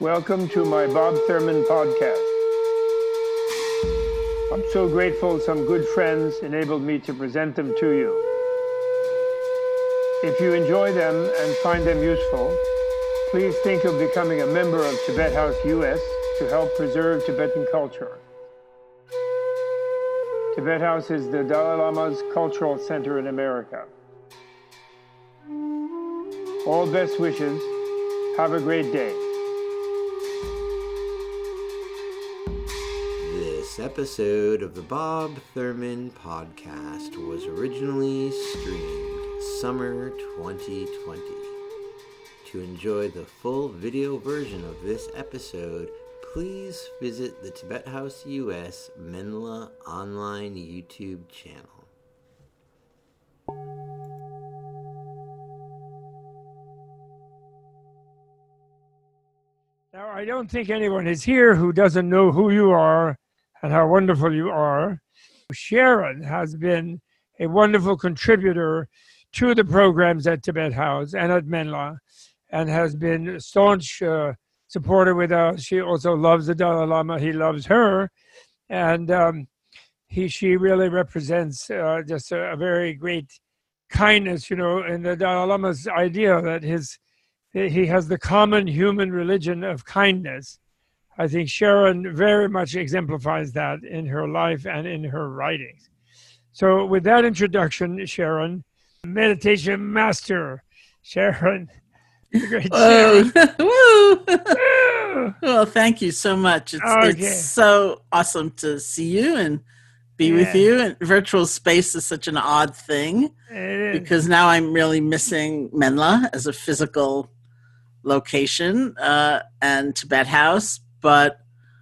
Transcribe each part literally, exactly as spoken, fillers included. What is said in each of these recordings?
Welcome to my Bob Thurman podcast. I'm so grateful some good friends enabled me to present them to you. If you enjoy them and find them useful, please think of becoming a member of Tibet House U S to help preserve Tibetan culture. Tibet House is the Dalai Lama's cultural center in America. All best wishes. Have a great day. This episode of the Bob Thurman podcast was originally streamed summer twenty twenty. To enjoy the full video version of this episode, please visit the Tibet House U S Menla online YouTube channel. Now, I don't think anyone is here who doesn't know who you are and how wonderful you are. Sharon has been a wonderful contributor to the programs at Tibet House and at Menla, and has been a staunch uh, supporter with us. She also loves the Dalai Lama. He loves her. And um, he, she really represents uh, just a, a very great kindness, you know, in the Dalai Lama's idea that his he has the common human religion of kindness. I think Sharon very much exemplifies that in her life and in her writings. So with that introduction, Sharon, meditation master, Sharon. Great Sharon. Woo! Well, thank you so much. It's, okay. it's so awesome to see you and be yeah. with you. And virtual space is such an odd thing because now I'm really missing Menla as a physical location uh, and Tibet House. But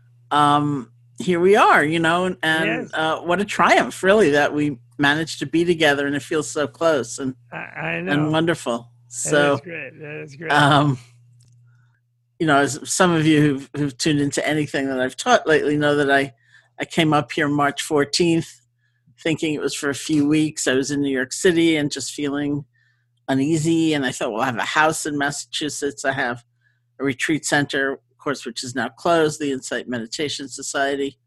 um, here we are, you know, and yes. uh, what a triumph, really, that we managed to be together, and it feels so close and I, I know. and wonderful. So that is great. That is great. Um, you know, as some of you who've, who've tuned into anything that I've taught lately know that I, I came up here March fourteenth, thinking it was for a few weeks. I was in New York City and just feeling uneasy, and I thought, well, I have a house in Massachusetts. I have a retreat center, course, which is now closed, the Insight Meditation Society.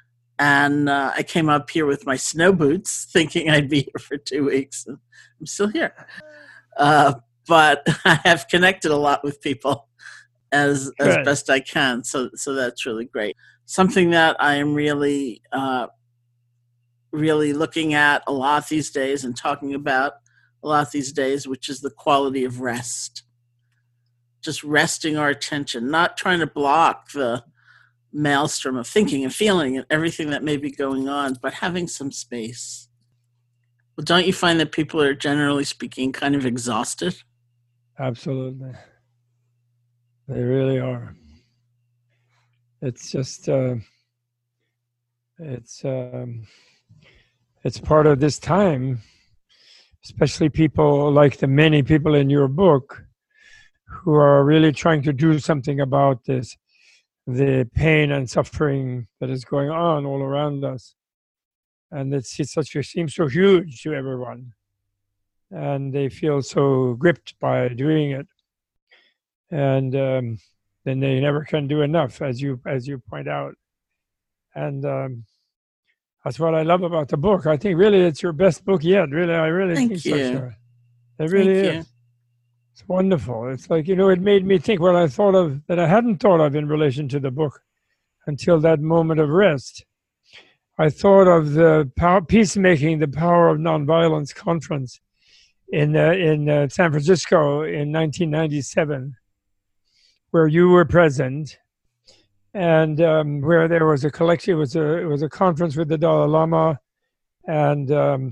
And uh, I came up here with my snow boots, thinking I'd be here for two weeks. And I'm still here. Uh, but I have connected a lot with people as Good. as best I can. So so that's really great. Something that I am really, uh, really looking at a lot these days and talking about a lot these days, which is the quality of rest. Just resting our attention, not trying to block the maelstrom of thinking and feeling and everything that may be going on, but having some space. Well, don't you find that people are, generally speaking, kind of exhausted? Absolutely. They really are. It's just, uh, it's, um, it's part of this time, especially people like the many people in your book who are really trying to do something about this, the pain and suffering that is going on all around us. And it's, it's such a, seems so huge to everyone. And they feel so gripped by doing it. And um, then they never can do enough, as you as you point out. And um, that's what I love about the book. I think really it's your best book yet. Really, I really Thank think you. so. Sharon. It really Thank is. You. It's wonderful. It's like, you know, it made me think what I thought of, that I hadn't thought of in relation to the book until that moment of rest. I thought of the power, Peacemaking, the Power of Nonviolence conference in uh, in uh, San Francisco in nineteen ninety-seven, where you were present, and um, where there was a collection. It was a it was a conference with the Dalai Lama and um,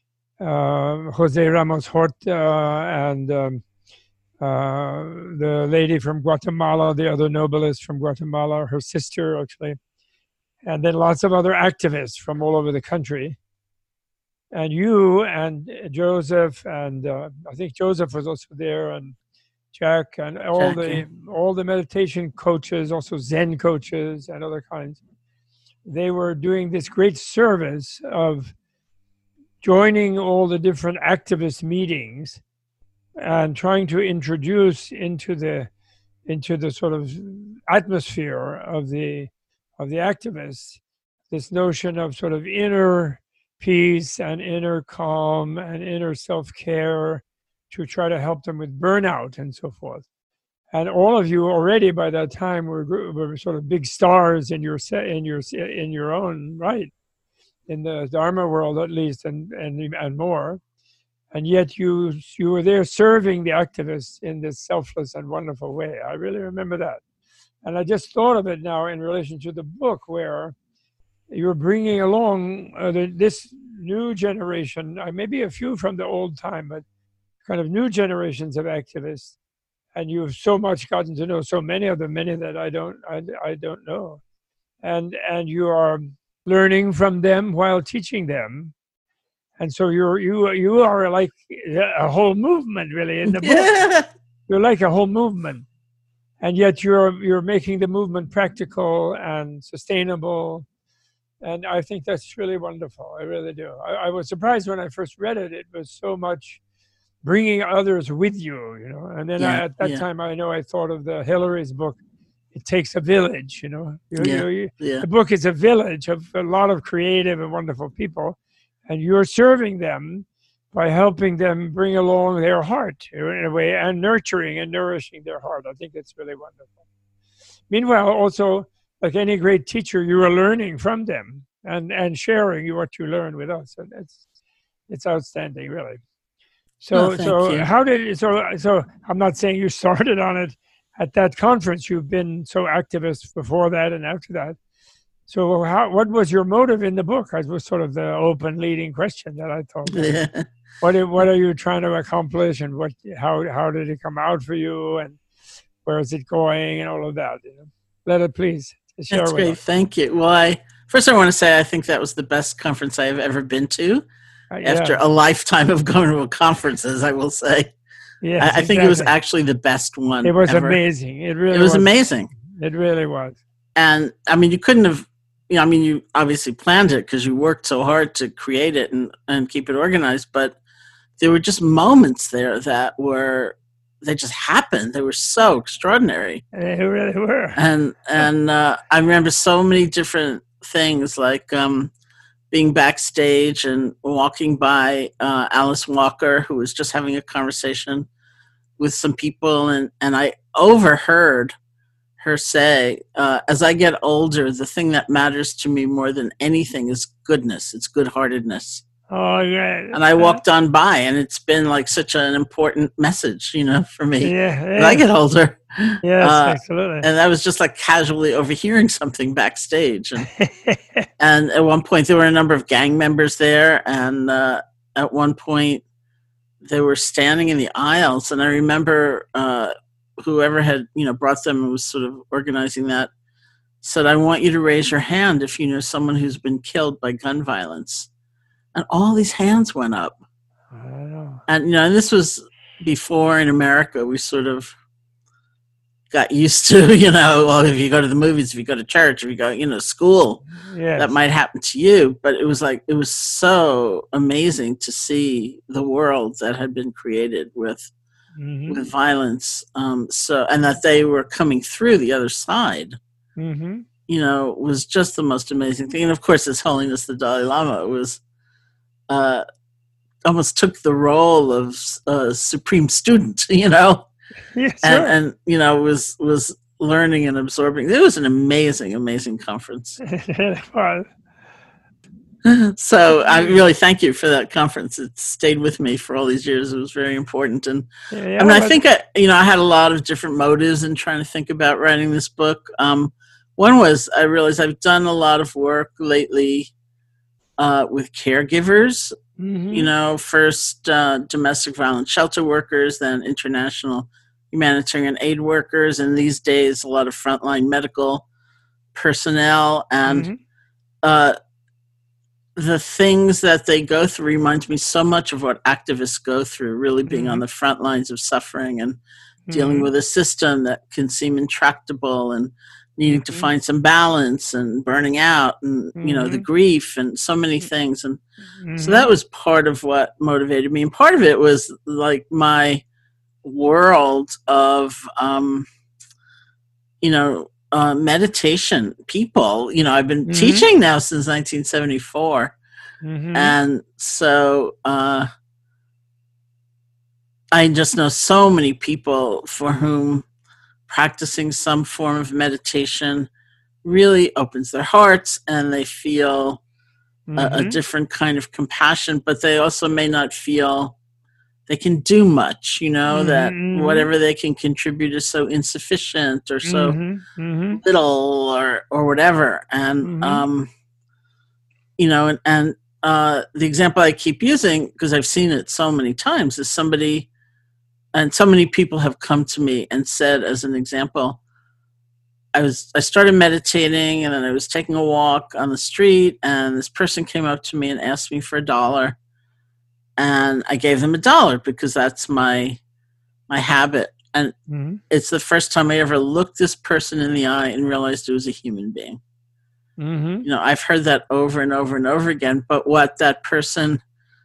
uh, Jose Ramos Horta and um, uh, the lady from Guatemala, the other nobelist from Guatemala, her sister actually, and then lots of other activists from all over the country. And you and Joseph and uh, I think Joseph was also there, and Jack and all Jackie. the all the meditation coaches, also Zen coaches and other kinds. They were doing this great service of joining all the different activist meetings and trying to introduce into the into the sort of atmosphere of the of the activists, this notion of sort of inner peace and inner calm and inner self-care to try to help them with burnout and so forth. And all of you already by that time were, were sort of big stars in your in your in your own right, in the Dharma world at least, and and and more. And yet you you were there serving the activists in this selfless and wonderful way. I really remember that. And I just thought of it now in relation to the book, where you're bringing along uh, the, this new generation, uh, maybe a few from the old time, but kind of new generations of activists. And you've so much gotten to know so many of them, many that I don't, I, I don't know. And and you are learning from them while teaching them. And so you're you you are like a whole movement, really, in the book. Yeah. You're like a whole movement, and yet you're you're making the movement practical and sustainable. And I think that's really wonderful. I really do. I, I was surprised when I first read it. It was so much bringing others with you, you know. And then Yeah, I, at that yeah. time, I know I thought of the Hillary's book. It takes a village, you know. You, Yeah, you, you, yeah. The book is a village of a lot of creative and wonderful people, and you're serving them by helping them bring along their heart in a way, and nurturing and nourishing their heart. I think it's really wonderful. Meanwhile, also, like any great teacher, you are learning from them and, and sharing what you learn with us. And it's it's outstanding, really. So Oh, thank so you. how did so so I'm not saying you started on it at that conference. You've been so activist before that and after that. So how what was your motive in the book? That was sort of the open leading question that I thought. Yeah. What are- what are you trying to accomplish, and what how how did it come out for you, and where is it going, and all of that? You know? Let it please share That's with great. us. Thank you. Well, I first I want to say I think that was the best conference I have ever been to. Uh, After yeah. a lifetime of going to conferences, I will say. Yes, I, I think it was exactly. actually the best one. It was ever. amazing. It really It was amazing. It really was. And I mean, you couldn't have, you know, I mean, you obviously planned it because you worked so hard to create it and, and keep it organized, but there were just moments there that were, they just happened. They were so extraordinary. They really were. And, and uh, I remember so many different things, like um, being backstage and walking by uh, Alice Walker, who was just having a conversation with some people, and, and I overheard her say, uh, as I get older, the thing that matters to me more than anything is goodness. It's good-heartedness. Oh, yeah. And I walked on by, and it's been like such an important message, you know, for me Yeah, as I yeah. get older. Yes, Uh, absolutely. and I was just like casually overhearing something backstage. And, and at one point, there were a number of gang members there. And uh, at one point, they were standing in the aisles. And I remember uh, whoever had, you know, brought them and was sort of organizing that said, I want you to raise your hand if you know someone who's been killed by gun violence. And all these hands went up. I don't know. And, you know, and this was before in America, we sort of got used to, you know, well, if you go to the movies, if you go to church, if you go, you know, school, Yes. that might happen to you. But it was like, it was so amazing to see the world that had been created with, Mhm. with violence. Um, so, and that they were coming through the other side, Mhm. you know, was just the most amazing thing. And of course, His Holiness the Dalai Lama was, uh, almost took the role of a supreme student, you know, Yes, and, sure. and you know was was learning and absorbing. It was an amazing, amazing conference. It was. So I really thank you for that conference. It stayed with me for all these years. It was very important. And Yeah, I mean, I but- think I, you know, I had a lot of different motives in trying to think about writing this book. Um, one was I realized I've done a lot of work lately uh, with caregivers. Mhm. You know, first uh, domestic violence shelter workers, then international humanitarian aid workers, and these days a lot of frontline medical personnel. And Mhm. uh, the things that they go through reminds me so much of what activists go through, really being on the front lines of suffering and dealing Mhm. with a system that can seem intractable and needing to Mhm. find some balance and burning out and, you know, the Mhm. grief and so many things. And Mhm. so that was part of what motivated me. And part of it was like my world of, um, you know, uh, meditation people. You know, I've been Mhm. teaching now since nineteen seventy-four. Mhm. And so uh, I just know so many people for whom practicing some form of meditation really opens their hearts, and they feel a, a Mhm. different kind of compassion, but they also may not feel they can do much, you know, that Mhm. whatever they can contribute is so insufficient or so Mhm. Mhm. little or, or whatever. And, Mhm. um, you know, and, and uh, the example I keep using, because I've seen it so many times, is somebody, and so many people have come to me and said, as an example, I was I started meditating, and then I was taking a walk on the street, and this person came up to me and asked me for a dollar, and I gave them a dollar because that's my my habit. And Mhm. it's the first time I ever looked this person in the eye and realized it was a human being. Mhm. You know, I've heard that over and over and over again, but what that person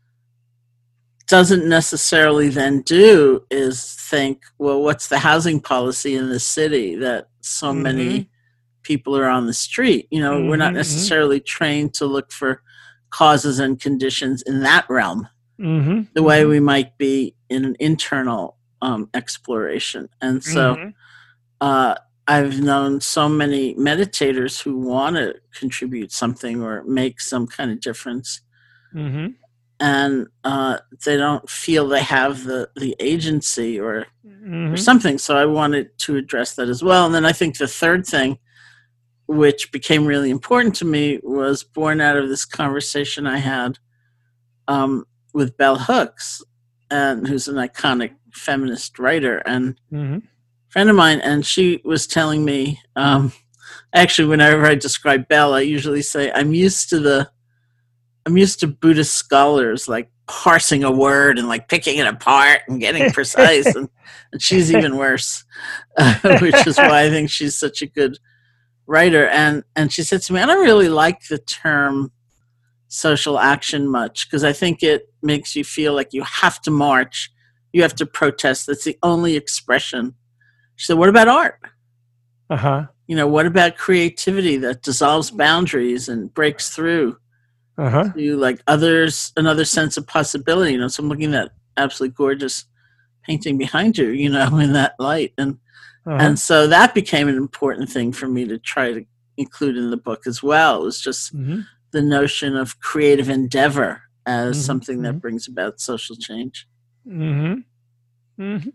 doesn't necessarily then do is think, well, what's the housing policy in this city that so Mhm. many people are on the street? You know, we're not Mhm. necessarily trained to look for causes and conditions in that realm Mhm. the way Mhm. we might be in an internal um, exploration. And so Mhm. uh, I've known so many meditators who want to contribute something or make some kind of difference, Mhm. and uh, they don't feel they have the, the agency or or Mhm. something. So I wanted to address that as well. And then I think the third thing, which became really important to me, was born out of this conversation I had um, with Bell Hooks, and who's an iconic feminist writer and Mhm. friend of mine. And she was telling me, um, actually, whenever I describe Bell, I usually say I'm used to the I'm used to Buddhist scholars like parsing a word and like picking it apart and getting precise, and, and she's even worse, uh, which is why I think she's such a good writer. And and she said to me, I don't really like the term social action much because I think it makes you feel like you have to march, you have to protest. That's the only expression. She said, what about art? Uh-huh. You know, what about creativity that dissolves boundaries and breaks through Uh-huh. to like others, another sense of possibility? You know, so I'm looking at absolutely gorgeous painting behind you, you know, in that light. And Uh-huh. and so that became an important thing for me to try to include in the book as well. It was just Mhm. the notion of creative endeavor as Mhm. something that Mhm. brings about social change. Mhm. Mhm.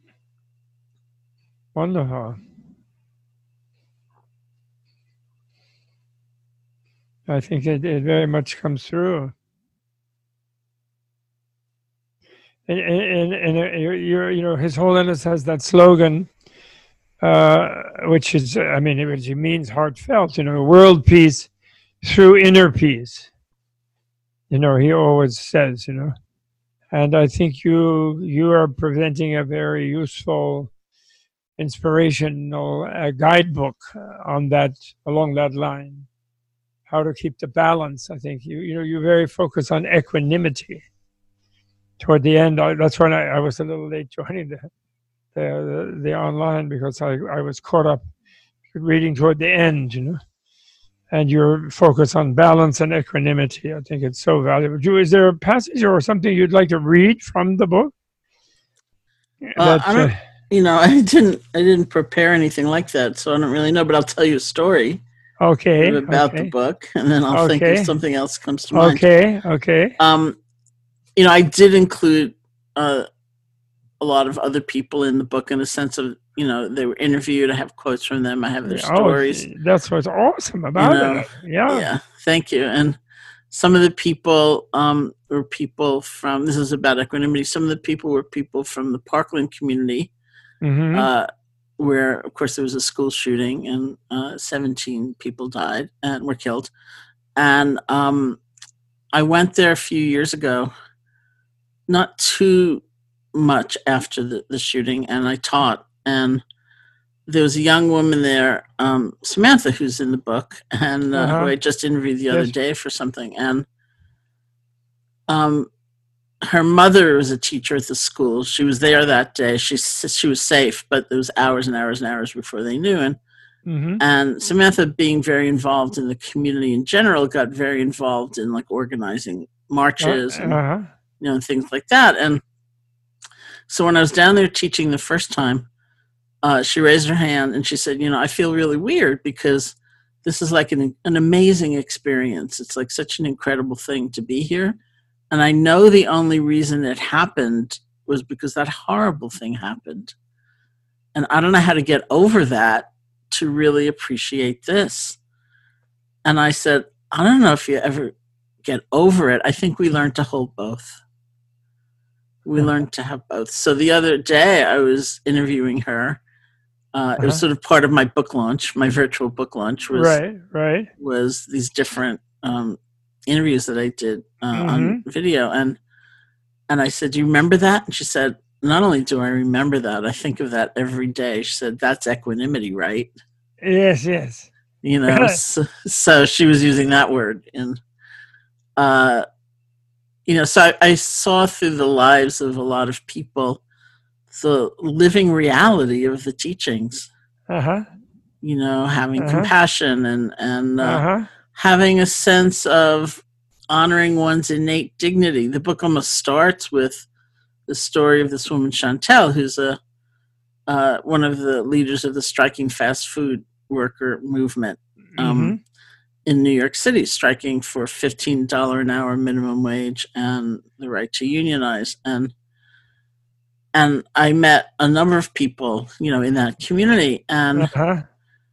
Wonderful. I think it, it very much comes through. And, and, and uh, you're, you're, you know, His Holiness has that slogan, uh, which is, I mean, which he means heartfelt, you know, world peace through inner peace. You know, he always says, you know, and I think you you are presenting a very useful, inspirational uh, guidebook uh, on that, along that line. How to keep the balance. I think you you know you're very focused on equanimity. Toward the end, I, that's when I, I was a little late joining the the, the, the online because I, I was caught up reading toward the end, you know. And your focus on balance and equanimity, I think it's so valuable. Drew, is there a passage or something you'd like to read from the book? Uh, I That uh, don't, you know, I didn't, I didn't prepare anything like that, so I don't really know. But I'll tell you a story okay, about the okay, book, and then I'll think if okay, something else comes to mind. okay, okay. Um, you know, I did include uh, a lot of other people in the book in a sense of, you know, they were interviewed. I have quotes from them. I have their Oh, stories. that's what's awesome You about know, it. Yeah. yeah, thank you. And some of the people um, were people from, this is about equanimity, some of the people were people from the Parkland community, Mm-hmm. uh, where, of course, there was a school shooting and uh, seventeen people died and were killed. And um, I went there a few years ago, not too much after the, the shooting, and I taught. And there was a young woman there, um, Samantha, who's in the book, and uh, who Uh-huh. I just interviewed the other Yes. day for something. And um, her mother was a teacher at the school. She was there that day. She she was safe, but there was hours and hours and hours before they knew. And Mm-hmm. And Samantha, being very involved in the community in general, got very involved in like organizing marches Uh, and uh-huh. you know, and things like that. And so when I was down there teaching the first time, uh, she raised her hand and she said, you know, I feel really weird because this is like an, an amazing experience. It's like such an incredible thing to be here. And I know the only reason it happened was because that horrible thing happened. And I don't know how to get over that to really appreciate this. And I said, I don't know if you ever get over it. I think we learned to hold both. We learned to have both. So the other day I was interviewing her. Uh, uh-huh. It was sort of part of my book launch. My virtual book launch was right, right. was these different um, interviews that I did uh, mm-hmm. on video. And and I said, do you remember that? And she said, not only do I remember that, I think of that every day. She said, that's equanimity, right? Yes, yes. You know, so, so she was using that word. And, uh, you know, so I, I saw through the lives of a lot of people the living reality of the teachings. Uh-huh. You know, having uh-huh. compassion and, and uh, uh-huh. having a sense of honoring one's innate dignity. The book almost starts with the story of this woman, Chantel, who's a uh, one of the leaders of the striking fast food worker movement um, mm-hmm. in New York City, striking for fifteen dollars an hour minimum wage and the right to unionize. And and I met a number of people, you know, in that community, and uh-huh.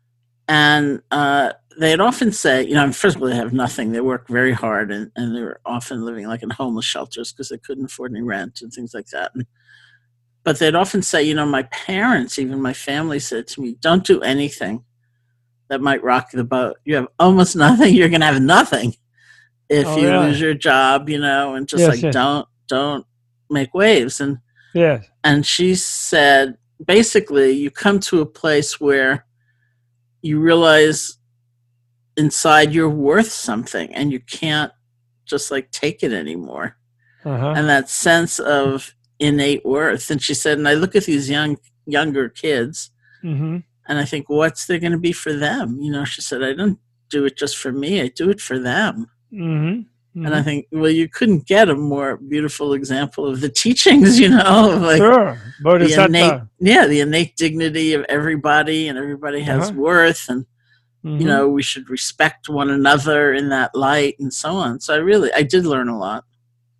and uh, they'd often say, you know, first of all, they have nothing. They work very hard, and, and they were often living like in homeless shelters because they couldn't afford any rent and things like that. And, but they'd often say, you know, my parents, even my family said to me, don't do anything that might rock the boat. You have almost nothing. You're going to have nothing if oh, you really? lose your job, you know, and just yes, like, yes. don't, don't make waves. And, yes. and she said, basically, you come to a place where you realize inside you're worth something and you can't just like take it anymore. Uh-huh. And that sense of innate worth. And she said, and I look at these young, younger kids mm-hmm. and I think, what's there going to be for them? You know, she said, I don't do it just for me. I do it for them. Mm-hmm. Mm-hmm. And I think, well, you couldn't get a more beautiful example of the teachings, you know, like sure. the innate, yeah, the innate dignity of everybody, and everybody has uh-huh. worth, and mm-hmm. you know, we should respect one another in that light, and so on. So I really, I did learn a lot.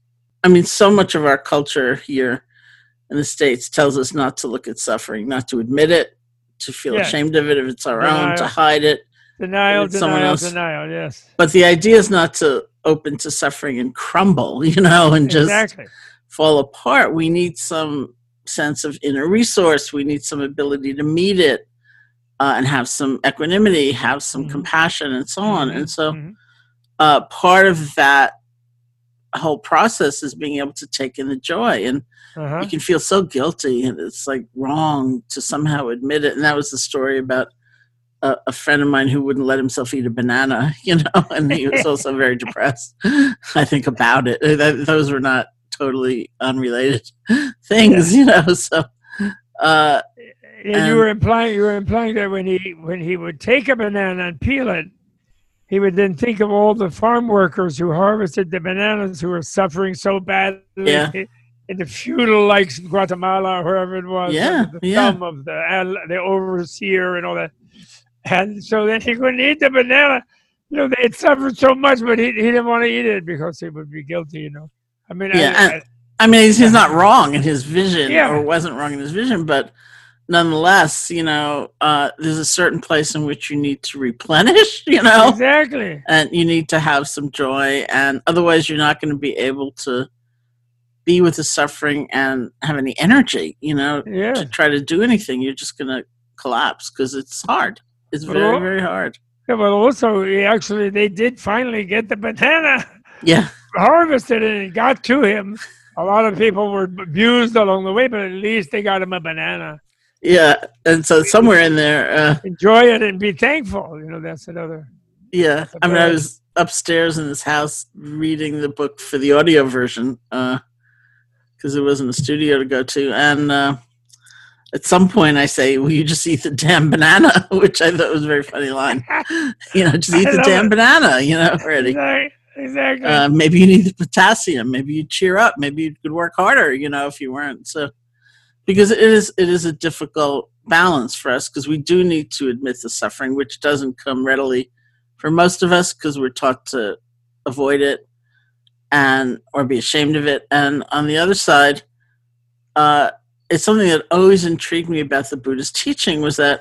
I mean, so much of our culture here in the States tells us not to look at suffering, not to admit it, to feel yes. ashamed of it if it's our denial. own, to hide it. Denial, denial, else. denial, yes. But the idea is not to open to suffering and crumble, you know, and just exactly. fall apart. We need some sense of inner resource. We need some ability to meet it uh, and have some equanimity, have some mm-hmm. compassion, and so on. Mm-hmm. And so mm-hmm. uh, part of that whole process is being able to take in the joy. And uh-huh. you can feel so guilty, and it's like wrong to somehow admit it. And that was the story about A, a friend of mine who wouldn't let himself eat a banana, you know, and he was also very depressed, I think, about it. That, those were not totally unrelated things, yeah. you know, so. Uh, and, and you were implying you were implying that when he when he would take a banana and peel it, he would then think of all the farm workers who harvested the bananas who were suffering so badly yeah. in the feudal, like Guatemala or wherever it was, yeah, the yeah. thumb of the the overseer and all that. And so then he couldn't eat the banana. You know, they had suffered so much, but he, he didn't want to eat it because he would be guilty, you know. I mean, yeah, I, I, I mean, he's, he's not wrong in his vision, yeah. or wasn't wrong in his vision, but nonetheless, you know, uh, there's a certain place in which you need to replenish, you know. Exactly. And you need to have some joy, and otherwise you're not going to be able to be with the suffering and have any energy, you know, yeah. to try to do anything. You're just going to collapse because it's hard. It's very, well, very hard. Yeah, but also, actually, they did finally get the banana yeah. harvested, and it got to him. A lot of people were abused along the way, but at least they got him a banana. Yeah, and so somewhere in there... Uh, enjoy it and be thankful. You know, that's another... Yeah, I mean, I was upstairs in this house reading the book for the audio version because uh, there wasn't a studio to go to, and... Uh, at some point I say, "Will you just eat the damn banana?" Which I thought was a very funny line. You know, just eat I the love damn it. banana. You know, already. Exactly. Exactly. Uh, maybe you need the potassium. Maybe you cheer up. Maybe you could work harder. You know, if you weren't so, because it is it is a difficult balance for us because we do need to admit the suffering, which doesn't come readily for most of us because we're taught to avoid it and or be ashamed of it. And on the other side, uh, it's something that always intrigued me about the Buddhist teaching was that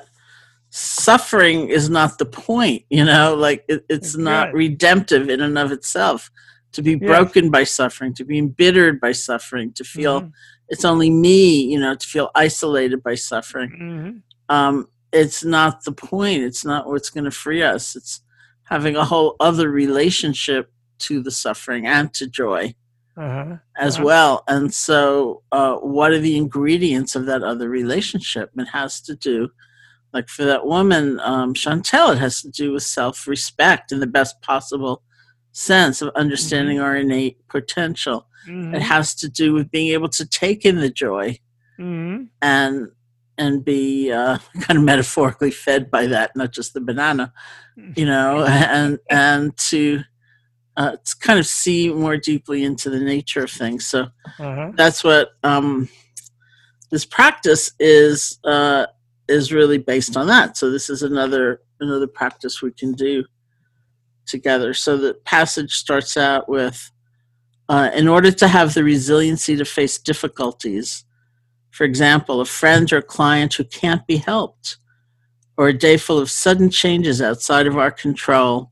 suffering is not the point, you know, like it, it's not Right. redemptive in and of itself. To be Yes. broken by suffering, to be embittered by suffering, to feel Mhm. it's only me, you know, to feel isolated by suffering. Mhm. Um, it's not the point. It's not what's going to free us. It's having a whole other relationship to the suffering and to joy Uh-huh. as Uh-huh. well. And so, uh, what are the ingredients of that other relationship? It has to do, like for that woman, um, Chantel, it has to do with self-respect in the best possible sense of understanding our innate potential. It Mhm. has to do with being able to take in the joy Mhm. and and be uh, kind of metaphorically fed by that, not just the banana, you know, and and to uh, to kind of see more deeply into the nature of things. So Uh-huh. that's what um, this practice is uh, is really based on that. So this is another another practice we can do together. So the passage starts out with, uh, in order to have the resiliency to face difficulties, for example, a friend or client who can't be helped, or a day full of sudden changes outside of our control,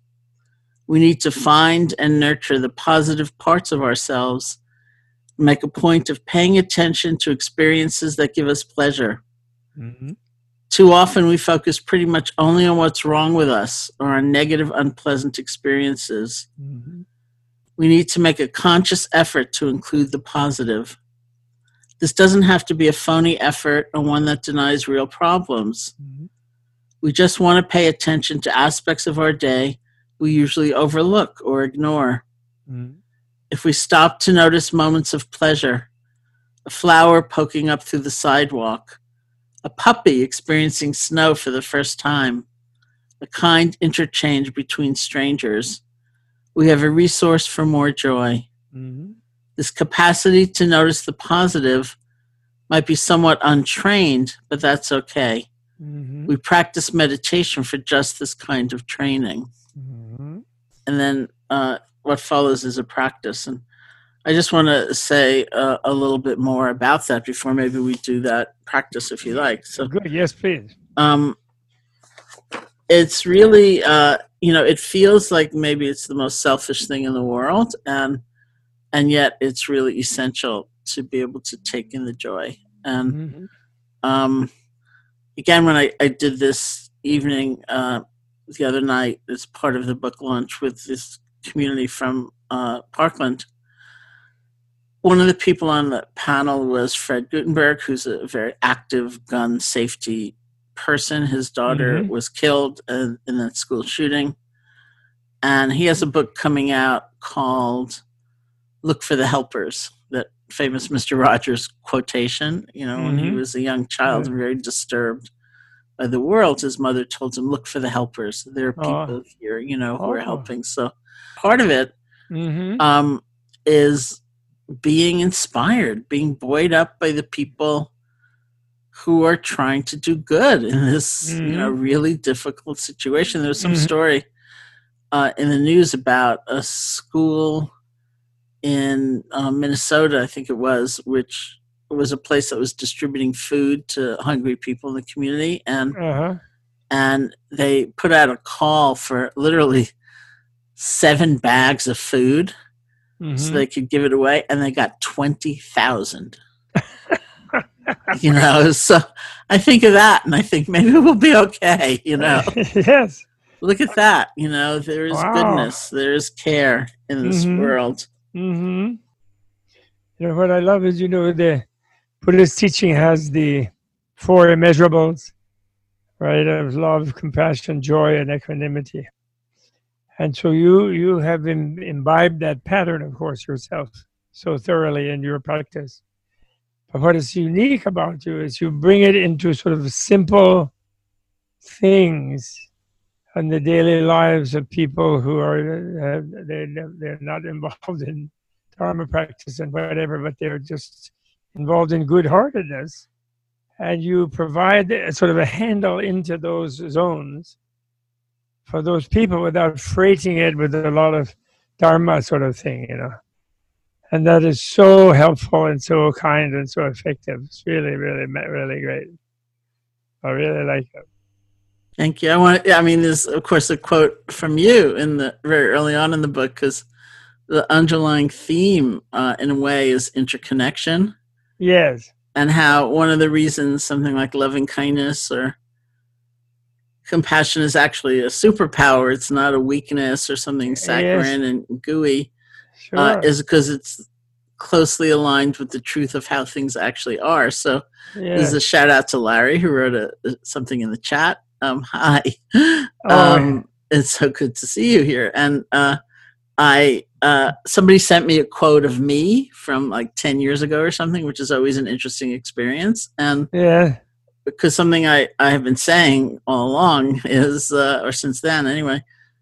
we need to find and nurture the positive parts of ourselves, make a point of paying attention to experiences that give us pleasure. Mhm. Too often we focus pretty much only on what's wrong with us or on negative, unpleasant experiences. Mhm. We need to make a conscious effort to include the positive. This doesn't have to be a phony effort or one that denies real problems. Mhm. We just want to pay attention to aspects of our day we usually overlook or ignore. Mhm. If we stop to notice moments of pleasure, a flower poking up through the sidewalk, a puppy experiencing snow for the first time, a kind interchange between strangers, we have a resource for more joy. Mhm. This capacity to notice the positive might be somewhat untrained, but that's okay. Mhm. We practice meditation for just this kind of training. Mhm. And then uh, what follows is a practice. And I just want to say uh, a little bit more about that before maybe we do that practice, if you like. So, Good. Yes, please. um, it's really, uh, you know, it feels like maybe it's the most selfish thing in the world, and and yet it's really essential to be able to take in the joy. And Mhm. um, again, when I, I did this evening uh, the other night as part of the book launch with this community from uh, Parkland, one of the people on the panel was Fred Gutenberg, who's a very active gun safety person. His daughter Mhm. was killed in, in that school shooting. And he has a book coming out called Look for the Helpers, that famous Mister Rogers quotation. You know, when he Mhm. was a young child Yeah. and very disturbed by the world, his mother told him, look for the helpers. There are Oh. people here, you know, who are Oh. helping. So part of it Mhm. um, is being inspired, being buoyed up by the people who are trying to do good in this, you know, Mhm. really difficult situation. There was some Mhm. story uh, in the news about a school in uh, Minnesota, I think it was, which was a place that was distributing food to hungry people in the community, and Uh-huh. and they put out a call for literally seven bags of food so Mhm. they could give it away, and they got twenty thousand. You know, so I think of that and I think maybe we'll be okay, you know. Yes. Look at that, you know, there is Wow. goodness, there is care in this Mhm. world. Mhm. You know what I love is, you know, the Buddhist teaching has the four immeasurables, right? Of love, compassion, joy, and equanimity. And so you you have im- imbibed that pattern, of course, yourself so thoroughly in your practice. But what is unique about you is you bring it into sort of simple things in the daily lives of people who are uh, they they're not involved in dharma practice and whatever, but they're just involved in good-heartedness, and you provide a, sort of a handle into those zones for those people without freighting it with a lot of dharma sort of thing, you know. And that is so helpful and so kind and so effective. It's really, really, really great. I really like it. Thank you. I want. I mean, there's of course a quote from you in the very early on in the book, because the underlying theme, uh, in a way, is interconnection. Yes. And how one of the reasons something like loving kindness or compassion is actually a superpower, it's not a weakness or something saccharine yes. and gooey, sure. uh, is because it's closely aligned with the truth of how things actually are. So yes. this is a shout out to Larry, who wrote a, something in the chat. Um, hi. Oh, um, it's so good to see you here. And uh, I uh, somebody sent me a quote of me from like ten years ago or something, which is always an interesting experience. And yeah, because something I, I have been saying all along is, uh, or since then anyway,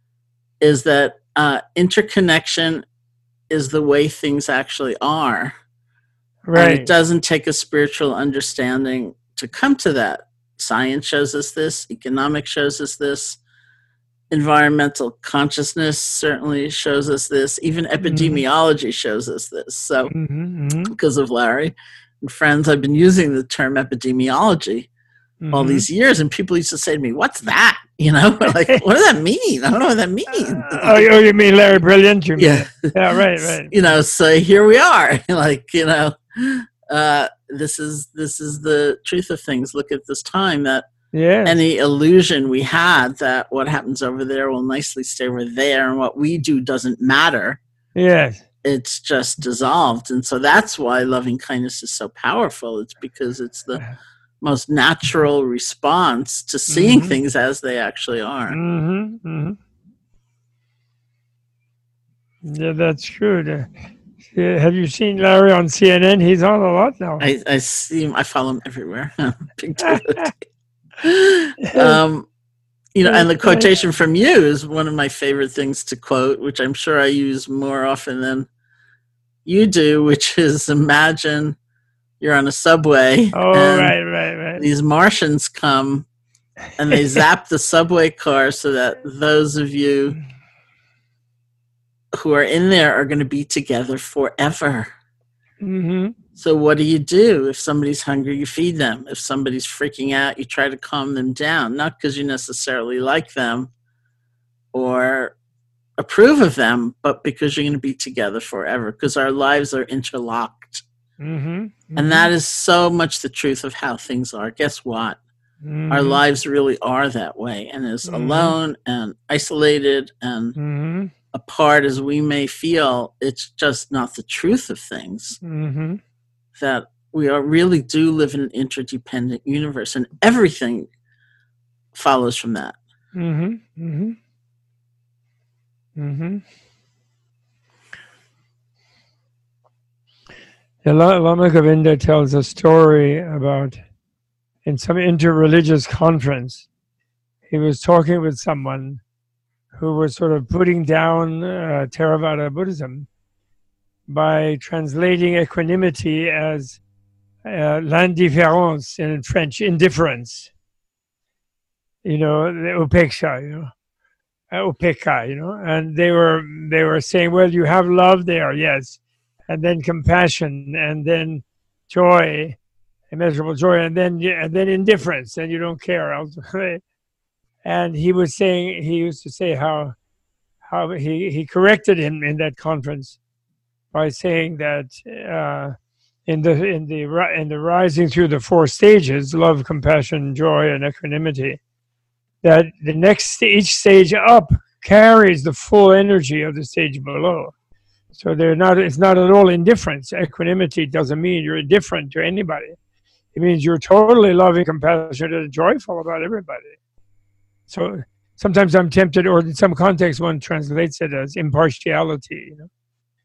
is that uh, interconnection is the way things actually are. Right. And it doesn't take a spiritual understanding to come to that. Science shows us this. Economics shows us this. Environmental consciousness certainly shows us this. Even epidemiology mm-hmm. shows us this. So, mm-hmm, mm-hmm. because of Larry and friends, I've been using the term epidemiology mm-hmm. all these years, and people used to say to me, "What's that?" You know, like, what does that mean? I don't know what that means. Uh, oh, you mean Larry Brilliant? You mean? Yeah, yeah, right, right. You know, so here we are. Like, you know, uh, this is this is the truth of things. Look at this time that. Yeah. Any illusion we had that what happens over there will nicely stay over there and what we do doesn't matter. Yes. It's just dissolved. And so that's why loving kindness is so powerful. It's because it's the most natural response to seeing mm-hmm. things as they actually are. Mm-hmm. Mm-hmm. Yeah, that's true. Uh, have you seen Larry on C N N? He's on a lot now. I, I see him. I follow him everywhere. Big um, you know, and the quotation from you is one of my favorite things to quote, which I'm sure I use more often than you do, which is imagine you're on a subway. Oh, and right, right, right. These Martians come and they zap the subway car so that those of you who are in there are going to be together forever. Mm-hmm. So what do you do? If somebody's hungry, you feed them. If somebody's freaking out, you try to calm them down, not because you necessarily like them or approve of them, but because you're going to be together forever, because our lives are interlocked. Mm-hmm. Mm-hmm. And that is so much the truth of how things are. Guess what? Mm-hmm. Our lives really are that way. And as mm-hmm. alone and isolated and mm-hmm. apart as we may feel, it's just not the truth of things. Mm-hmm. That we are really do live in an interdependent universe, and everything follows from that. Mm-hmm. Mm-hmm. Mm-hmm. The Lama Govinda tells a story about in some interreligious conference, he was talking with someone who was sort of putting down uh, Theravada Buddhism by translating equanimity as uh, l'indifférence in French, indifference. You know, the upeksha, you know, uh, upeka, you know, and they were they were saying, well, you have love there, yes, and then compassion, and then joy, immeasurable joy, and then and then indifference, and you don't care. And he was saying, he used to say how how he he corrected him in that conference by saying that uh, in the in the in the rising through the four stages, love, compassion, joy, and equanimity, that the next each stage up carries the full energy of the stage below. So they're not. It's not at all indifference. Equanimity doesn't mean you're indifferent to anybody. It means you're totally loving, compassionate, and joyful about everybody. So sometimes I'm tempted, or in some contexts, one translates it as impartiality. You know.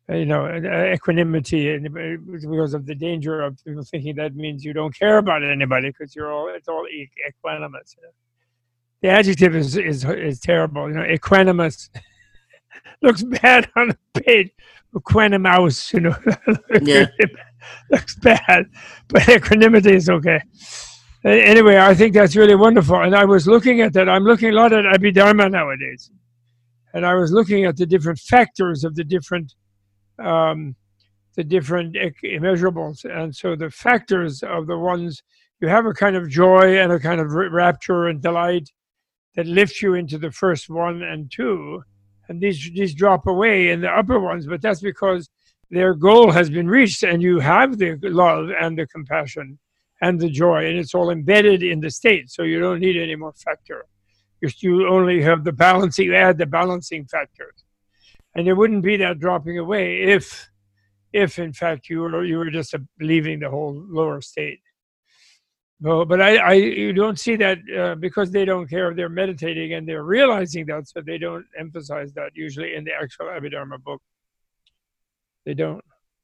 you know, equanimity, and because of the danger of people thinking that means you don't care about anybody because you're all it's all equanimous. The adjective is is is terrible. You know, equanimous looks bad on the page. Equanimous, you know, yeah, looks bad, but equanimity is okay. Anyway, I think that's really wonderful. And I was looking at that. I'm looking a lot at Abhidharma nowadays, and I was looking at the different factors of the different. Um, the different immeasurables. And so the factors of the ones, you have a kind of joy and a kind of rapture and delight that lifts you into the first one and two. And these, these drop away in the upper ones, but that's because their goal has been reached and you have the love and the compassion and the joy, and it's all embedded in the state. So you don't need any more factor. You, you only have the balancing, you add the balancing factors. And there wouldn't be that dropping away if, if in fact you were you were just leaving the whole lower state. No, but I, I you don't see that uh, because they don't care if they're meditating and they're realizing that, so they don't emphasize that usually in the actual Abhidharma book. They don't.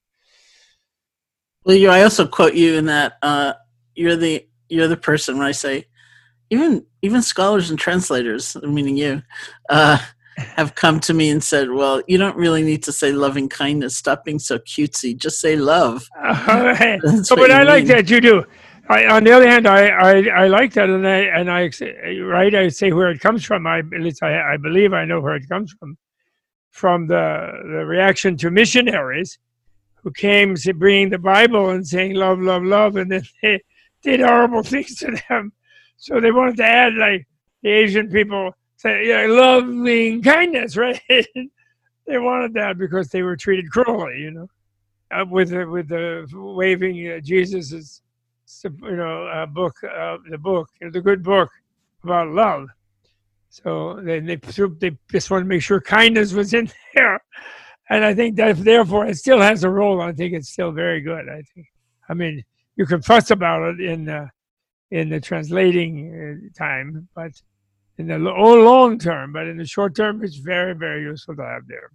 Well, you, I also quote you in that uh, you're the you're the person when I say, even even scholars and translators, meaning you. Uh, have come to me and said, well, you don't really need to say loving kindness. Stop being so cutesy. Just say love. Uh, so, but I mean. Like that you do. I, on the other hand, I, I, I like that, and I and I right. I say where it comes from. I at least I, I believe I know where it comes from. From the the reaction to missionaries who came to bringing the Bible and saying love, love, love, and then they did horrible things to them. So they wanted to add like the Asian people. Say, yeah, loving kindness, right? They wanted that because they were treated cruelly, you know, uh, with the, with the waving uh, Jesus's, you know, uh, book, uh, the book, you know, the good book about love. So they they they just wanted to make sure kindness was in there, and I think that therefore it still has a role. I think it's still very good. I think. I mean, you can fuss about it in uh, in the translating uh, time, but. In the long term, but in the short term, it's very, very useful to have there.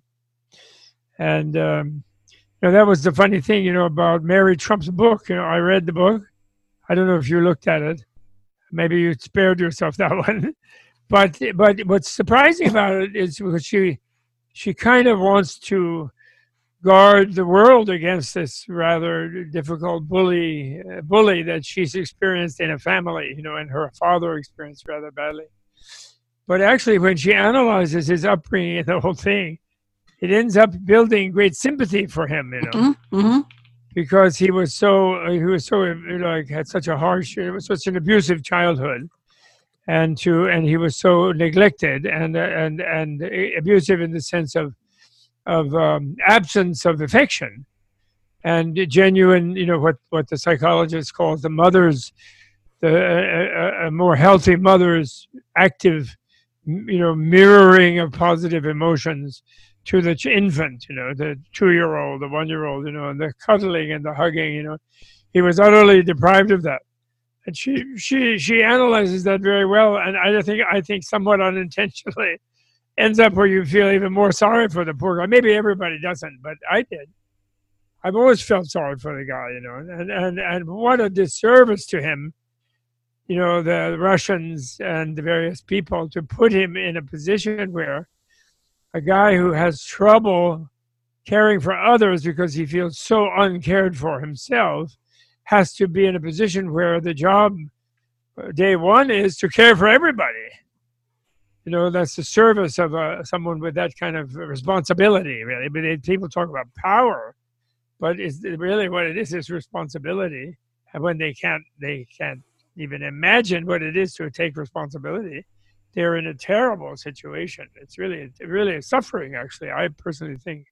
And um, you know, that was the funny thing, you know, about Mary Trump's book. You know, I read the book. I don't know if you looked at it. Maybe you spared yourself that one. But but what's surprising about it is because she she kind of wants to guard the world against this rather difficult bully uh, bully that she's experienced in a family, you know, and her father experienced rather badly. But actually, when she analyzes his upbringing and the whole thing, it ends up building great sympathy for him, you know, mm-hmm. Mm-hmm. because he was so he was so you know, like had such a harsh, it was such an abusive childhood, and to and he was so neglected and and and abusive in the sense of of um, absence of affection, and genuine, you know, what what the psychologist calls the mother's, the a, a more healthy mother's active. You know, mirroring of positive emotions to the infant, you know, the two-year-old, the one-year-old, you know, and the cuddling and the hugging, you know, he was utterly deprived of that. And she, she, she analyzes that very well, and I think, I think somewhat unintentionally ends up where you feel even more sorry for the poor guy. Maybe everybody doesn't, but I did. I've always felt sorry for the guy, you know, and and and what a disservice to him. You know, the Russians and the various people to put him in a position where a guy who has trouble caring for others because he feels so uncared for himself has to be in a position where the job day one is to care for everybody. You know, that's the service of uh, someone with that kind of responsibility, really. But they, people talk about power, but it's really what it is is responsibility. And when they can't, they can't even imagine what it is to take responsibility, they're in a terrible situation. It's really, really a suffering, actually, I personally think.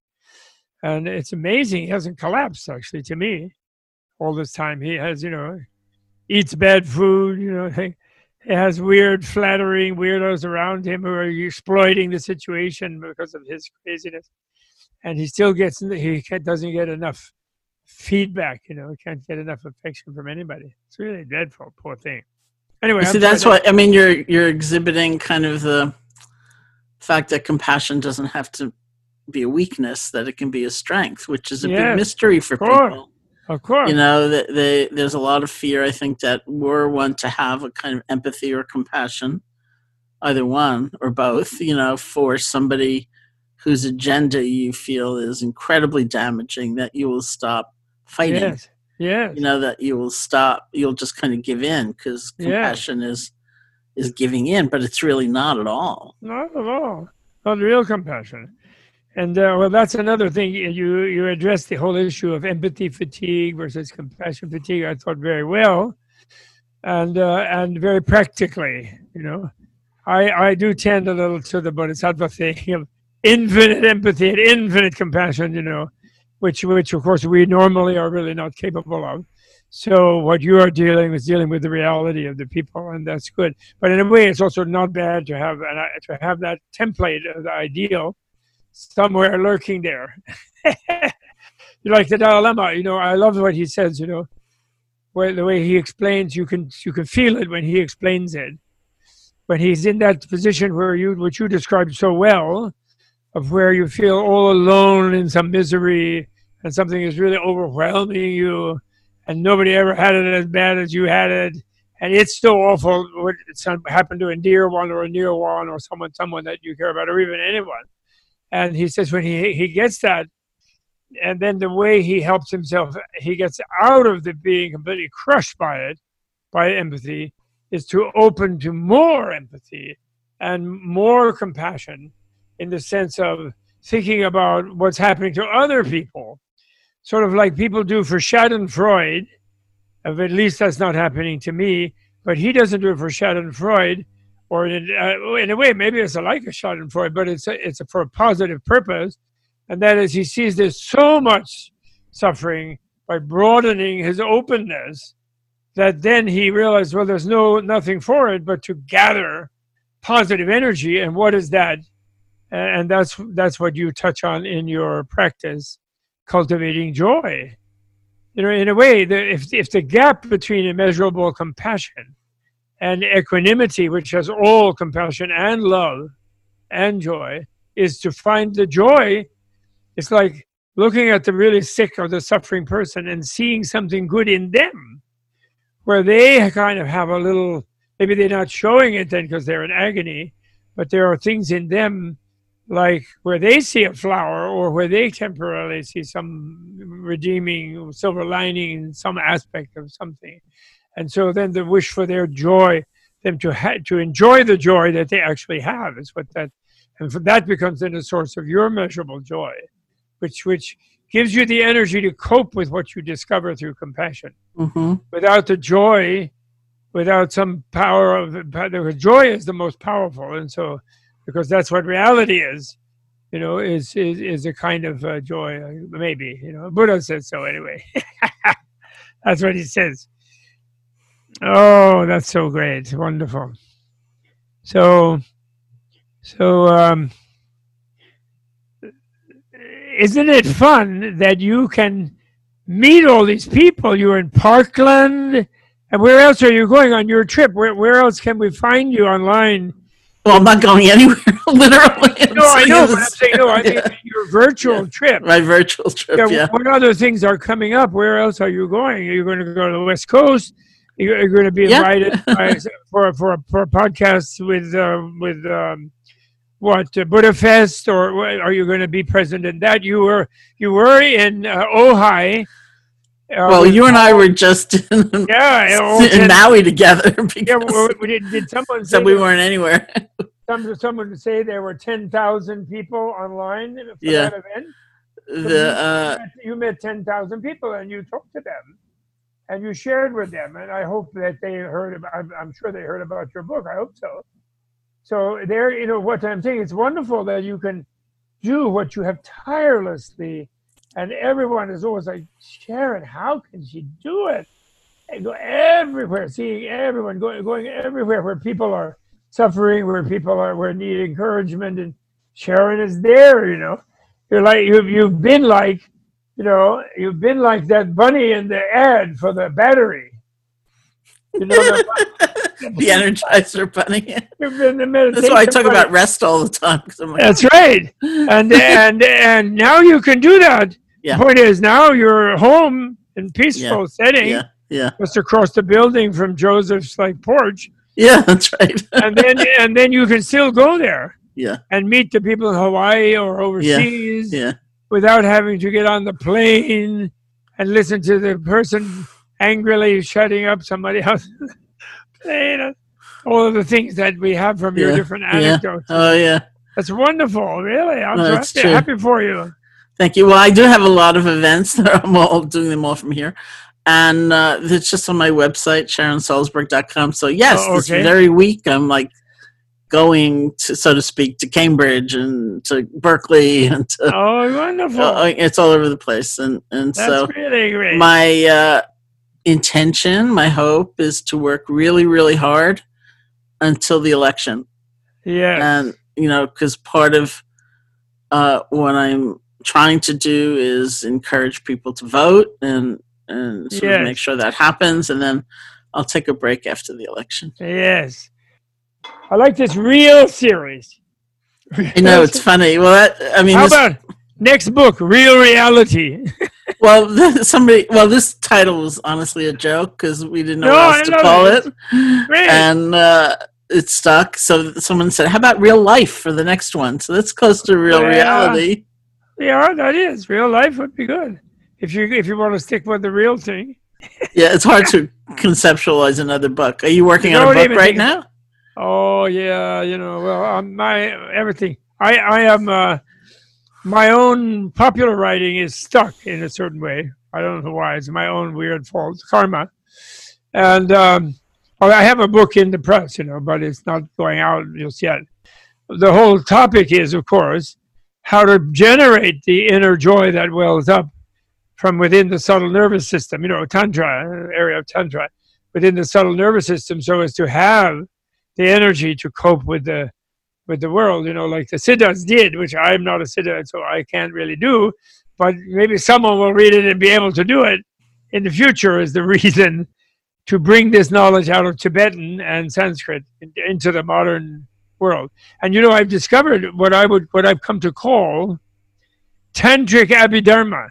And it's amazing he hasn't collapsed, actually, to me, all this time. He has, you know, eats bad food, you know, he has weird, flattering weirdos around him who are exploiting the situation because of his craziness. And he still gets, he doesn't get enough feedback, you know, can't get enough affection from anybody. It's really dreadful, poor thing. Anyway, see, that's what I mean. You're you're exhibiting kind of the fact that compassion doesn't have to be a weakness, that it can be a strength, which is a Yes, big mystery for of course. people. Of course. You know, that they, there's a lot of fear, I think, that we're one to have a kind of empathy or compassion, either one or both, you know, for somebody whose agenda you feel is incredibly damaging, that you will stop fighting. Yes. Yes. You know, that you will stop, you'll just kind of give in, because compassion yes. is is giving in, but it's really not at all. Not at all. Not real compassion. And uh, well, that's another thing. You you addressed the whole issue of empathy fatigue versus compassion fatigue, I thought, very well, and uh, and very practically. You know, I I do tend a little to the bodhisattva thing of infinite empathy and infinite compassion. You know, which which of course we normally are really not capable of. So what you are dealing with is dealing with the reality of the people, and that's good. But in a way, it's also not bad to have an, to have that template of the ideal somewhere lurking there. Like the Dalai Lama, you know, I love what he says, you know, where the way he explains, you can you can feel it when he explains it. When he's in that position where you, which you described so well, of where you feel all alone in some misery and something is really overwhelming you, and nobody ever had it as bad as you had it, and it's so awful what happened to a dear one or a near one or someone someone that you care about, or even anyone. And he says when he he gets that, and then the way he helps himself, he gets out of the being completely crushed by it, by empathy, is to open to more empathy and more compassion, in the sense of thinking about what's happening to other people. Sort of like people do for Schadenfreude, of at least that's not happening to me, but he doesn't do it for Schadenfreude, or in, uh, in a way, maybe it's a like a Schadenfreude, but it's a, it's a, for a positive purpose, and that is he sees there's so much suffering by broadening his openness, that then he realized, well, there's no nothing for it but to gather positive energy, and what is that? And that's that's what you touch on in your practice. Cultivating joy. You know, in a way, the, if if the gap between immeasurable compassion and equanimity, which has all compassion and love and joy, is to find the joy, it's like looking at the really sick or the suffering person and seeing something good in them, where they kind of have a little, maybe they're not showing it then because they're in agony, but there are things in them, like where they see a flower, or where they temporarily see some redeeming silver lining in some aspect of something. And so then the wish for their joy, them to ha- to enjoy the joy that they actually have, is what that, and for that becomes then a source of your measurable joy, which which gives you the energy to cope with what you discover through compassion. Mm-hmm. Without the joy, without some power of the joy is the most powerful, and so, because that's what reality is, you know, is is, is a kind of uh, joy, uh, maybe, you know. Buddha says so anyway. That's what he says. Oh, that's so great. Wonderful. So, so um, isn't it fun that you can meet all these people? You're in Parkland, and where else are you going on your trip? Where, where else can we find you online? Well, I'm not going anywhere, literally. No, I know, but I'm saying, no, I mean, yeah. Your virtual yeah. trip. My virtual trip, yeah, yeah. What other things are coming up? Where else are you going? Are you going to go to the West Coast? You're, you're going to be invited yeah. by, for, for, a, for a podcast with, uh, with um, what, uh, Buddha Fest, or are you going to be present in that? You were, you were in uh, Ojai. Uh, well, you and I were just in, yeah, in Maui together. Yeah, well, did, did someone say so we weren't anywhere? Some, someone would say there were ten thousand people online for yeah. that event. So the, you, uh, met, you met ten thousand people and you talked to them and you shared with them. And I hope that they heard about, I'm, I'm sure they heard about your book. I hope so. So there, you know, what I'm saying, it's wonderful that you can do what you have tirelessly. And everyone is always like, Sharon, how can she do it? And go everywhere, seeing everyone, going, going everywhere where people are suffering, where people are, where need encouragement, and Sharon is there. You know, you're like you've you've been like, you know, you've been like that bunny in the ad for the battery. You know, the, the Energizer Bunny. the meditation That's why I talk bunny. about rest all the time. 'cause I'm like, That's right. And and and now you can do that. Yeah. The point is, now you're home in peaceful Yeah. setting, yeah, yeah, just across the building from Joseph's like porch, yeah. That's right. and then and then you can still go there yeah, and meet the people in Hawaii or overseas yeah, without having to get on the plane and listen to the person angrily shutting up somebody else. plane. All of the things that we have from your Yeah. different yeah. anecdotes. Oh, yeah. That's wonderful, really. I'm No, so that's happy, true. happy for you. Thank you. Well, I do have a lot of events that I'm all doing them all from here. And uh, it's just on my website, sharon salzberg dot com. So, yes, Oh, this okay. very week I'm like going, to, so to speak, to Cambridge and to Berkeley. and to, Oh, wonderful. uh, It's all over the place. And, and That's so really great. my uh, intention, my hope is to work really, really hard until the election. yes. And, you know, because part of uh, what I'm trying to do is encourage people to vote and, and sort Yes. of make sure that happens. And then I'll take a break after the election. yes. I like this real series. I know, it's funny. Well, that, I mean, How this, about next book, Real Reality? well, somebody, well, this title was honestly a joke because we didn't know No, what I else to love call it. it. Great. And uh, it stuck. So someone said, how about real life for the next one? So that's close to real Yeah. reality. Yeah, that is. Real life would be good. If you if you want to stick with the real thing. Yeah, it's hard to conceptualize another book. Are you working You on a don't book even right think- now? Oh yeah, you know, well, um, my everything. I I am uh, my own popular writing is stuck in a certain way. I don't know why. It's my own weird fault, karma. And um, well, I have a book in the press, you know, but it's not going out just yet. The whole topic is, of course, how to generate the inner joy that wells up from within the subtle nervous system. You know, tantra, area of tantra, within the subtle nervous system, so as to have the energy to cope with the with the world, you know, like the Siddhas did, which I'm not a Siddha, so I can't really do, but maybe someone will read it and be able to do it in the future is the reason to bring this knowledge out of Tibetan and Sanskrit in- into the modern world. And, you know, I've discovered what I would, what I've come to call Tantric Abhidharma,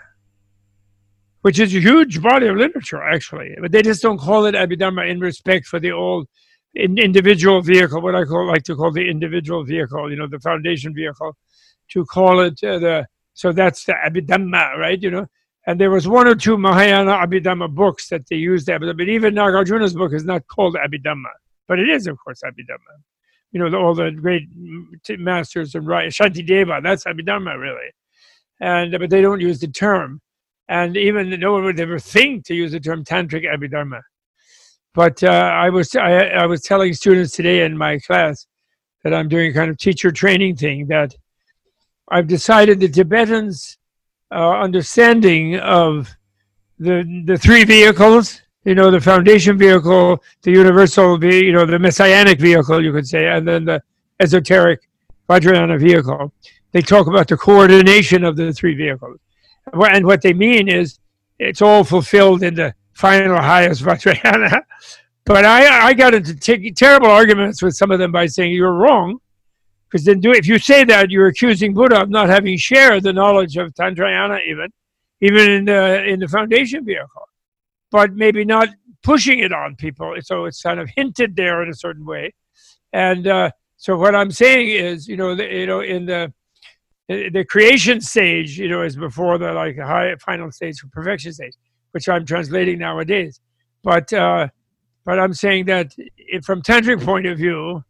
which is a huge body of literature, actually, but they just don't call it Abhidharma in respect for the old in individual vehicle, what I call like to call the individual vehicle, you know, the foundation vehicle, to call it uh, the, so that's the Abhidhamma, right, you know, and there was one or two Mahayana Abhidhamma books that they used that, but even Nagarjuna's book is not called Abhidhamma, but it is, of course, Abhidhamma. You know, the, all the great masters and right, Shantideva, that's Abhidhamma, really, and but they don't use the term, and even no one would ever think to use the term Tantric Abhidharma. But uh, I was I, I was telling students today in my class that I'm doing a kind of teacher training thing, that I've decided the Tibetans' uh, understanding of the the three vehicles, you know, the foundation vehicle, the universal, you know, the messianic vehicle, you could say, and then the esoteric Vajrayana vehicle. They talk about the coordination of the three vehicles. And what they mean is it's all fulfilled in the final highest Vajrayana. But I, I got into t- terrible arguments with some of them by saying you're wrong, because then do if you say that, you're accusing Buddha of not having shared the knowledge of Tantrayana, even even in the in the foundation vehicle, but maybe not pushing it on people. So it's kind of hinted there in a certain way. And uh, so what I'm saying is, you know, the, you know, in the the creation stage, you know, is before the like high final stage, perfection stage, which I'm translating nowadays. But uh, but I'm saying that if, from tantric point of view,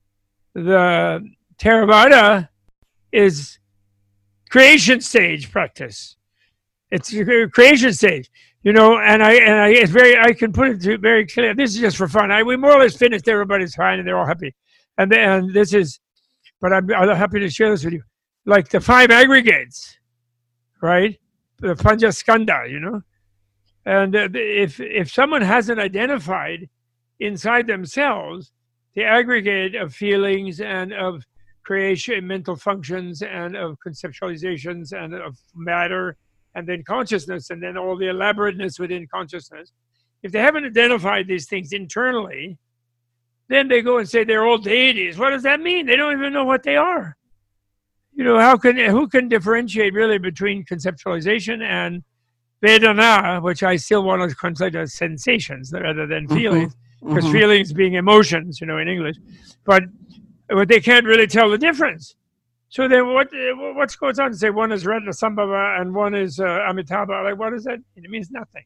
the Theravada is creation stage practice. It's a creation stage, you know, and I and I it's very I can put it to very clear. This is just for fun. I we more or less finished. Everybody's fine and they're all happy, and and this is, but I'm, I'm happy to share this with you. Like the five aggregates, right? The Panchaskandha, you know. And uh, if if someone hasn't identified inside themselves the aggregate of feelings and of creation, mental functions, and of conceptualizations, and of matter, and then consciousness, and then all the elaborateness within consciousness, If they haven't identified these things internally, then they go and say they're all deities. What does that mean? They don't even know what they are. You know, how can who can differentiate really between conceptualization and Vedana, which I still want to translate as sensations rather than feelings, because mm-hmm. feelings being emotions, you know, in English. But, but they can't really tell the difference. So then what what goes on to say one is Ratna Sambhava and one is uh, Amitabha? Like, what is that? It means nothing.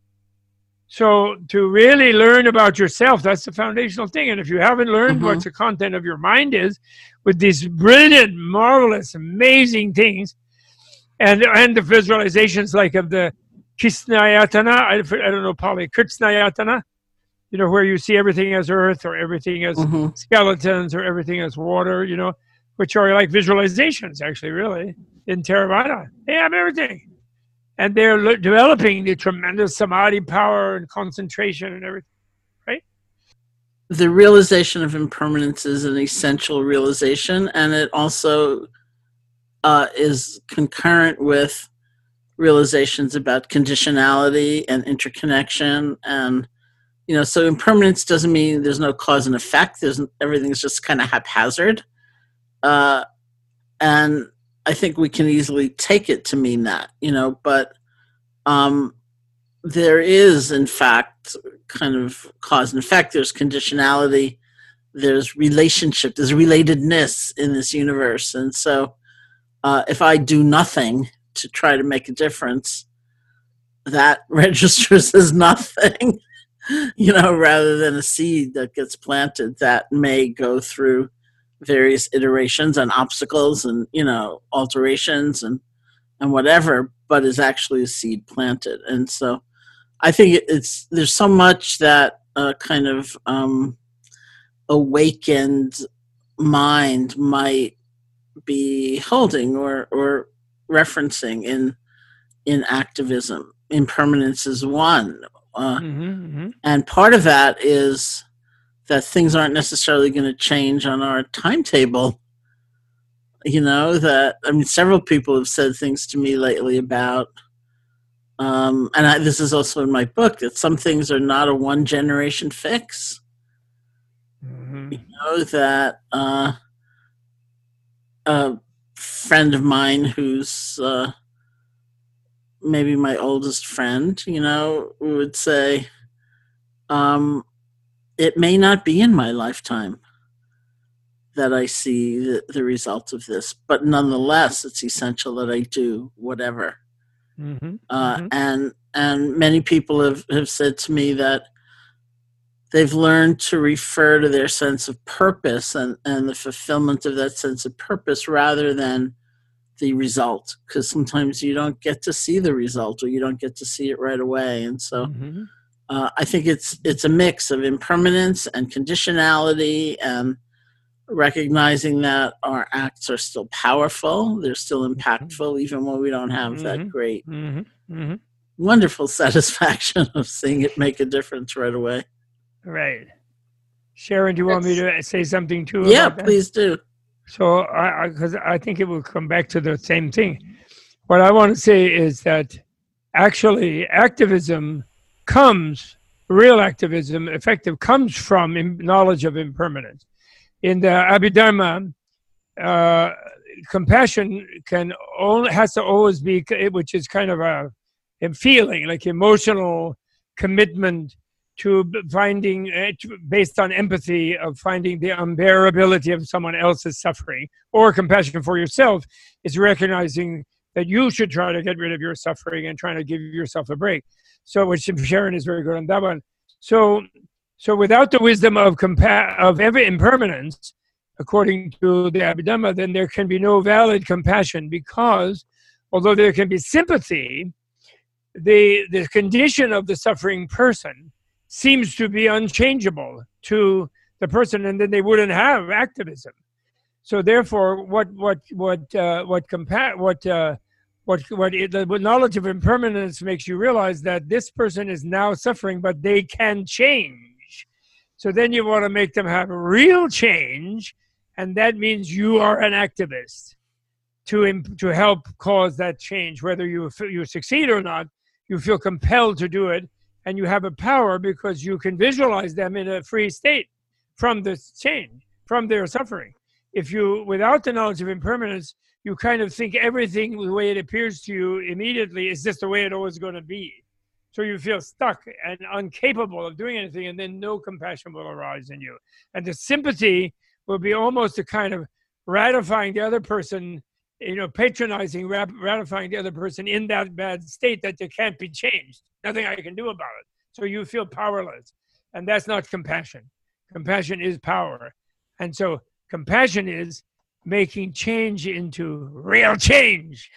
So to really learn about yourself, that's the foundational thing. And if you haven't learned mm-hmm. what the content of your mind is, with these brilliant, marvelous, amazing things, and and the visualizations like of the Krishnayatana, I, I don't know, Pali, Krishnayatana, you know, where you see everything as earth or everything as mm-hmm. skeletons or everything as water, you know, which are like visualizations, actually, really, in Theravada. They have everything. And they're le- developing the tremendous samadhi power and concentration and everything, right? The realization of impermanence is an essential realization, and it also uh, is concurrent with realizations about conditionality and interconnection. And, you know, so impermanence doesn't mean there's no cause and effect. There's everything's just kind of haphazard. Uh, and I think we can easily take it to mean that, you know, but um, there is, in fact, kind of cause and effect. There's conditionality. There's relationship. There's relatedness in this universe. And so uh, if I do nothing to try to make a difference, that registers as nothing, you know, rather than a seed that gets planted that may go through various iterations and obstacles and, you know, alterations and and whatever, but is actually a seed planted. And so I think it's there's so much that uh, kind of um, awakened mind might be holding or or referencing in in activism. Impermanence is one, uh, mm-hmm, mm-hmm. and part of that is that things aren't necessarily going to change on our timetable. You know, that, I mean, several people have said things to me lately about, um, and I, this is also in my book, that some things are not a one generation fix. Mm-hmm. You know, that uh, a friend of mine who's uh, maybe my oldest friend, you know, would say, um, it may not be in my lifetime that I see the, the result of this, but nonetheless, it's essential that I do whatever. Mm-hmm. Uh, mm-hmm. And and many people have, have said to me that they've learned to refer to their sense of purpose and, and the fulfillment of that sense of purpose rather than the result, because sometimes you don't get to see the result or you don't get to see it right away. And so mm-hmm. Uh, I think it's it's a mix of impermanence and conditionality and recognizing that our acts are still powerful, they're still impactful, even when we don't have mm-hmm. that great, mm-hmm. Mm-hmm. wonderful satisfaction of seeing it make a difference right away. Right. Sharon, do you That's, want me to say something too? Yeah, about please that? do. So, I because I, I think it will come back to the same thing. What I want to say is that actually activism comes, real activism, effective, comes from im- knowledge of impermanence. In the Abhidharma, uh, compassion can only, has to always be, which is kind of a, a feeling, like emotional commitment to finding, uh, to, based on empathy, of finding the unbearability of someone else's suffering, or compassion for yourself is recognizing that you should try to get rid of your suffering and trying to give yourself a break. So, which Sharon is very good on that one. So, so without the wisdom of compa- of every impermanence, according to the Abhidhamma, then there can be no valid compassion, because although there can be sympathy, the the condition of the suffering person seems to be unchangeable to the person, and then they wouldn't have activism. So, therefore, what what what uh, what compa- what uh, What what it, the knowledge of impermanence makes you realize that this person is now suffering, but they can change. So then you want to make them have real change, and that means you are an activist to to help cause that change. Whether you you succeed or not, you feel compelled to do it, And you have a power because you can visualize them in a free state from this change, from their suffering. If you, without the knowledge of impermanence, you kind of think everything the way it appears to you immediately is just the way it always going to be. So you feel stuck and incapable of doing anything, and then no compassion will arise in you. And the sympathy will be almost a kind of ratifying the other person, you know, patronizing, ratifying the other person in that bad state that they can't be changed. Nothing I can do about it. So you feel powerless. And that's not compassion. Compassion is power. And so compassion is making change into real change.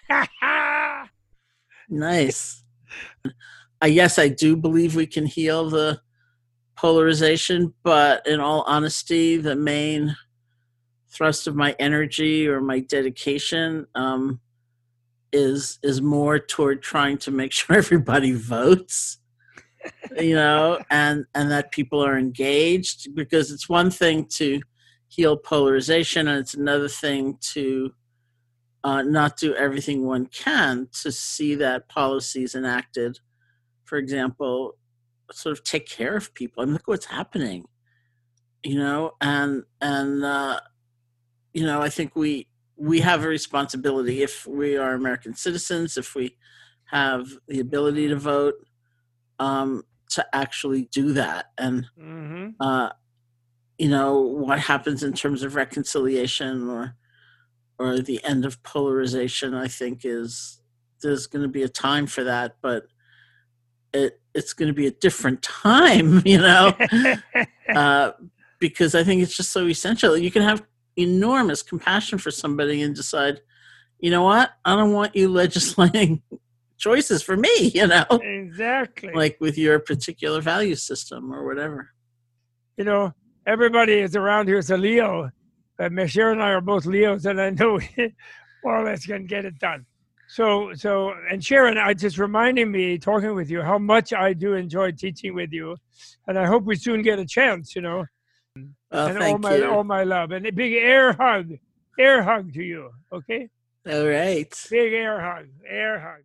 Nice. Uh, yes, I do believe we can heal the polarization, but in all honesty, the main thrust of my energy or my dedication um, is is more toward trying to make sure everybody votes, you know, and and that people are engaged, because it's one thing to heal polarization, and it's another thing to uh, not do everything one can to see that policies enacted, for example, sort of take care of people. I mean, look what's happening, you know, and and uh, you know, I think we we have a responsibility if we are American citizens, if we have the ability to vote, um, to actually do that. And Mm-hmm. uh, you know, what happens in terms of reconciliation or or the end of polarization, I think is there's going to be a time for that, but it it's going to be a different time, you know, uh, because I think it's just so essential. You can have enormous compassion for somebody and decide, you know what, I don't want you legislating choices for me, you know, Exactly. like with your particular value system or whatever. You know, everybody is around here is a Leo, but Michelle and I are both Leos, and I know we more or less can get it done. So, so, and Sharon, I just reminding me, talking with you, how much I do enjoy teaching with you, and I hope we soon get a chance, you know. Well, and all thank my you. all my love, and a big air hug, air hug to you, okay? All right. Big air hug, air hug.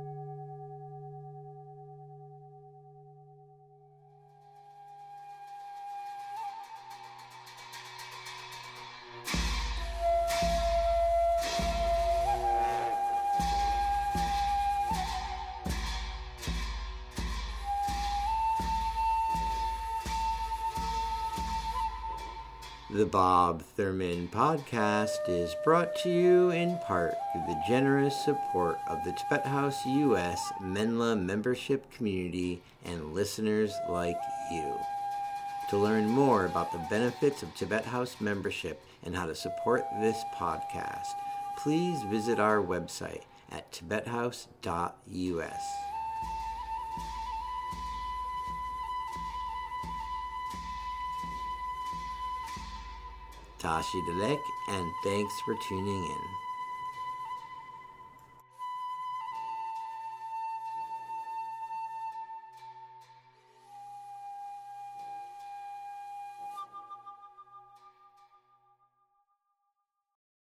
The Bob Thurman Podcast is brought to you in part through the generous support of the Tibet House U S Menla membership community and listeners like you. To learn more about the benefits of Tibet House membership and how to support this podcast, please visit our website at tibet house dot u s. Tashi Delek, and thanks for tuning in.